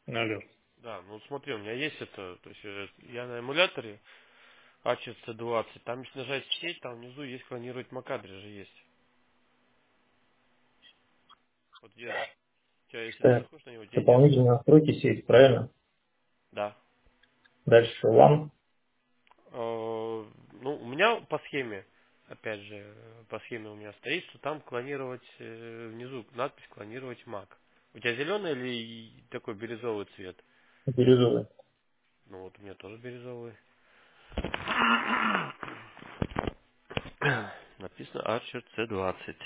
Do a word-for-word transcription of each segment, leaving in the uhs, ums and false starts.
Алло. Да, ну смотри, у меня есть это, то есть э, я на эмуляторе а че цэ двадцать, там если нажать сеть, там внизу есть клонировать MAC-адрес же есть. Вот где, у тебя, если ты Так, заходишь на него, где идет? дополнительные настройки сеть, правильно? Да. Дальше лан. Э, Ну, у меня по схеме, опять же, э, по схеме у меня стоит, что там клонировать, э, внизу надпись клонировать Mac. У тебя зеленый или такой бирюзовый цвет? Бирюзовый. Ну вот у меня тоже бирюзовый. Написано Archer цэ двадцать.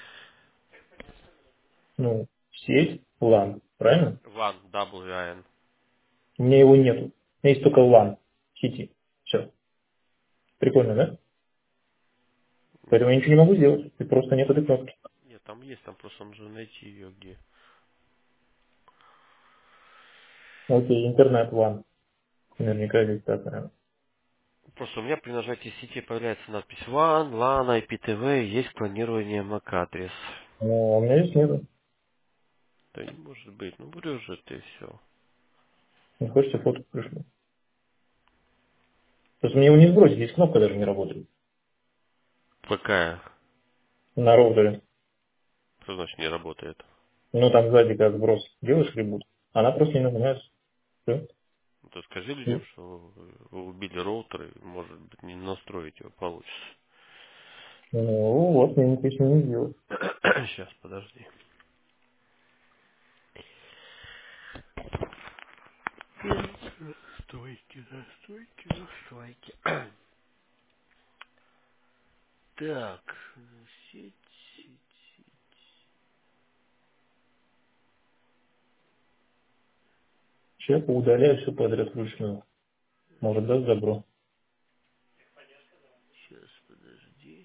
Ну, сеть, лан, правильно? One W I N. У меня его нету. У меня есть только лан сети. Все. Прикольно, да? Поэтому я ничего не могу сделать. И просто нет этой кнопки. Нет, там есть, там просто нужно найти ее где. Окей, интернет лан. Наверняка здесь так, наверное. Просто у меня при нажатии сети появляется надпись WAN, LAN, ай пи ти ви, есть клонирование MAC-адрес. Но у меня здесь нету. Да не может быть, ну врешь же ты все. Не хочется фото пришлю. Просто мне его не сбросить, здесь кнопка даже не работает. Какая? На роутере. Что значит не работает? Ну, там сзади как сброс. Делаешь ребут. Она просто не нажимается. Всё. Ну, то скажи людям, что вы убили роутер и, может быть, не настроить его получится. Ну, вот, мне ничего не сделать. Сейчас, подожди. Стойки, настройки, настройки. Так, сеть, сеть, сеть. Сейчас удаляю все подряд вручную. Может, даст добро. Сейчас, подожди.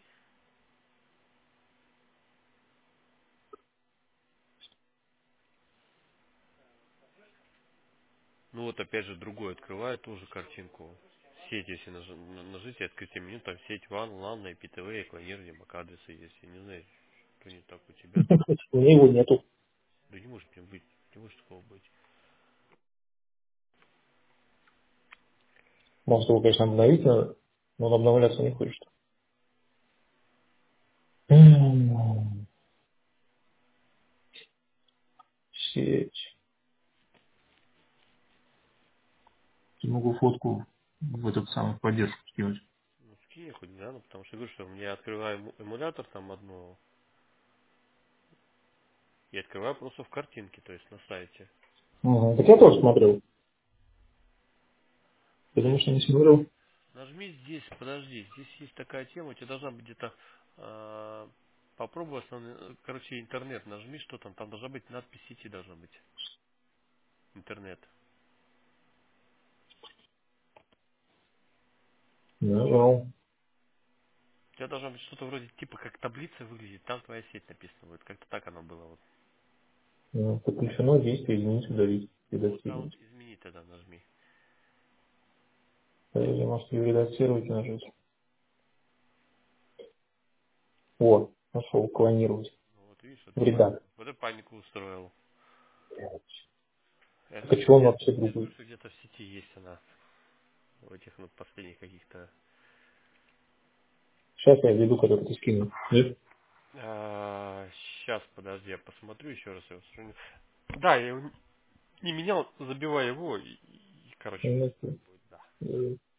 Ну вот опять же другой открываю тоже картинку. Сеть, если наж... на- нажать и открытие меню, там сеть WAN, LAN, ай пи ти ви, клонирование MAC-адреса есть. Я не знаю, что не так у тебя там. У меня его нету. Да не может не быть, не может такого быть. Может, его, конечно, обновить надо, но он обновляться не хочет. М, Сеть. Я могу фотку в этот самый поддержку скинуть. Ну скинь хоть, да, ну потому что я говорю, что я открываю эmu- эмулятор там одно, и открываю просто в картинке, то есть на сайте. Ага. Так я тоже смотрел. Потому Здесь что не смотрел. нажми здесь, подожди, здесь есть такая тема, у тебя должна быть где-то э, попробуй основной, короче, интернет, нажми, что там, там должна быть надпись сети должна быть. Интернет. Нажал. У тебя должно быть что-то вроде типа как таблица выглядит, там твоя сеть написана будет. Как-то так оно было. Вот, Ну, подключено действие, изменить, удалить, ну, вот там вот редактировать. измени тогда нажми. Подожди, может, ее редактировать и нажать. Вот, нашел, клонировать. Ну, вот видишь, вот В я редак. вот я панику устроил. Я Так а говорю, что что он где вообще я же другой? говорю, что где-то в сети есть она. В этих ну, последних каких-то. Сейчас я введу, который ты скинул. Нет? Сейчас, подожди, я посмотрю еще раз его сравню. Да, я его не менял, забивай его и, и, короче, у меня Нет. будет, да.